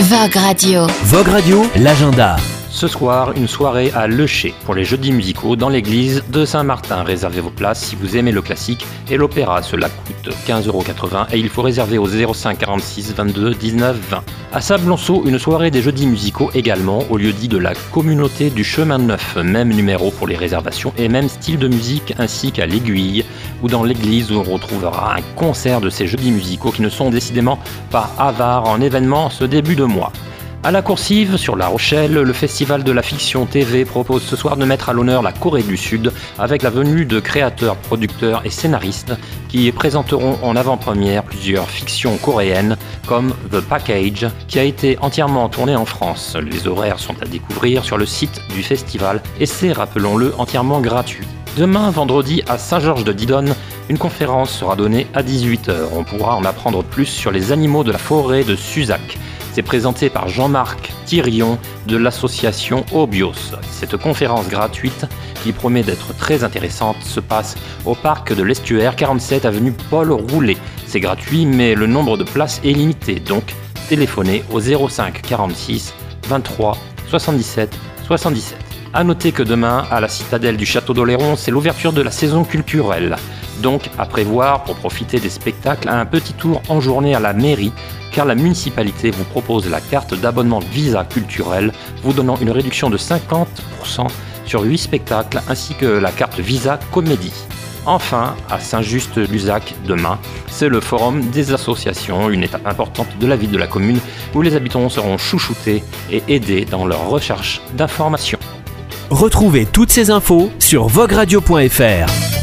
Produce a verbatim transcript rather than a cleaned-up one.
Vogue Radio. Vogue Radio, l'agenda. Ce soir, une soirée à Lecher pour les jeudis musicaux dans l'église de Saint-Martin. Réservez vos places si vous aimez le classique et l'opéra. Cela coûte quinze euros quatre-vingts et il faut réserver au zéro cinq quarante-six vingt-deux dix-neuf vingt. À Sablonceau, une soirée des jeudis musicaux également au lieu dit de la communauté du chemin neuf. Même numéro pour les réservations et même style de musique ainsi qu'à l'Aiguille ou dans l'église où on retrouvera un concert de ces jeudis musicaux qui ne sont décidément pas avares en événements ce début de mois. À la Coursive, sur La Rochelle, le Festival de la Fiction T V propose ce soir de mettre à l'honneur la Corée du Sud avec la venue de créateurs, producteurs et scénaristes qui présenteront en avant-première plusieurs fictions coréennes comme The Package qui a été entièrement tourné en France. Les horaires sont à découvrir sur le site du festival et c'est, rappelons-le, entièrement gratuit. Demain, vendredi, à Saint-Georges-de-Didonne, une conférence sera donnée à dix-huit heures. On pourra en apprendre plus sur les animaux de la forêt de Suzac. C'est présenté par Jean-Marc Thirion de l'association Obios. Cette conférence gratuite, qui promet d'être très intéressante, se passe au parc de l'Estuaire, quarante-sept avenue Paul Roulet. C'est gratuit, mais le nombre de places est limité, donc téléphonez au zéro cinq quarante-six vingt-trois soixante-dix-sept soixante-dix-sept. A noter que demain, à la citadelle du Château d'Oléron, c'est l'ouverture de la saison culturelle. Donc, à prévoir pour profiter des spectacles, un petit tour en journée à la mairie, car la municipalité vous propose la carte d'abonnement Visa culturel, vous donnant une réduction de cinquante pour cent sur huit spectacles, ainsi que la carte Visa Comédie. Enfin, à Saint-Just-Luzac, demain, c'est le forum des associations, une étape importante de la vie de la commune, où les habitants seront chouchoutés et aidés dans leur recherche d'informations. Retrouvez toutes ces infos sur vogue radio point f r.